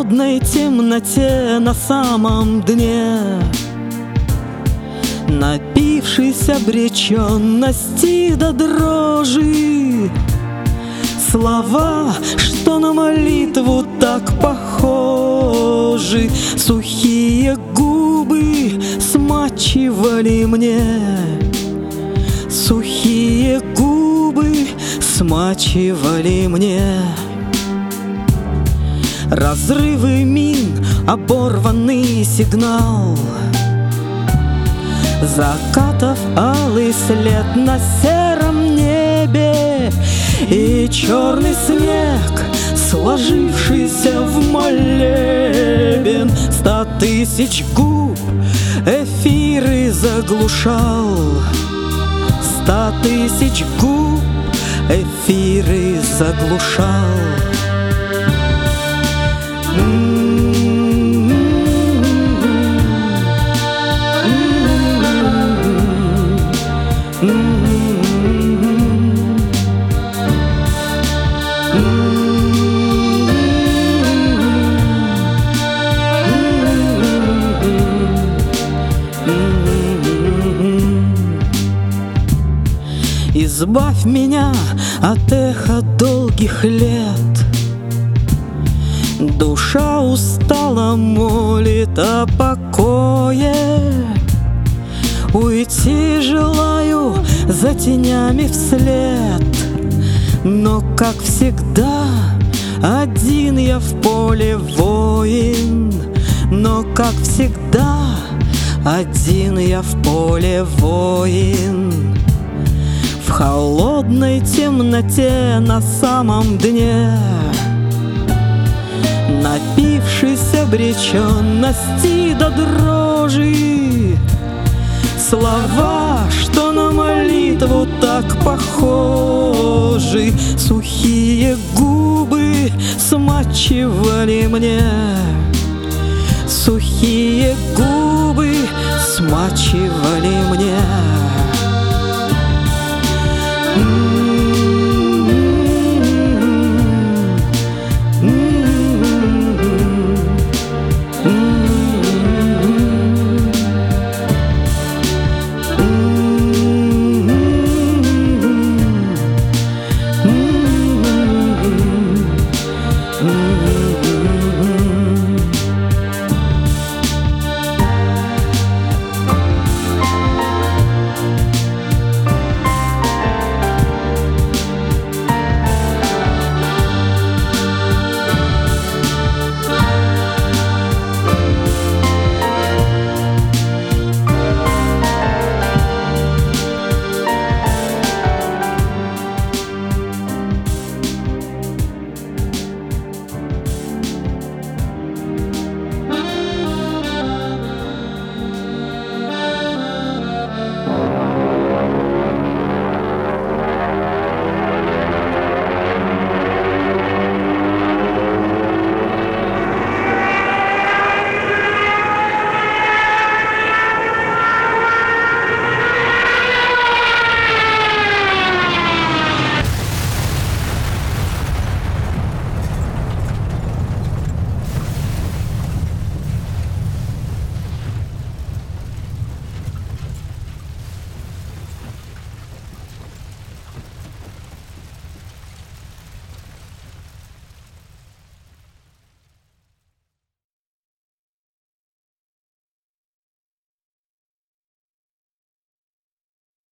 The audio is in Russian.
холодной темноте на самом дне, напившись обреченности до дрожи, слова, что на молитву так похожи, сухие губы смачивали мне, сухие губы смачивали мне. Разрывы мин, оборванный сигнал, закатов алый след на сером небе и черный снег, сложившийся в молебен. 100 тысяч губ эфиры заглушал, 100 тысяч губ эфиры заглушал. Избавь меня от эха долгих лет. Душа устала, молит о покое. Уйти желаю за тенями вслед, но, как всегда, один я в поле воин. Но, как всегда, один я в поле воин. В холодной темноте на самом дне, напившись обреченности до дрожи, слова, что на молитву так похожи, сухие губы смачивали мне, сухие губы смачивали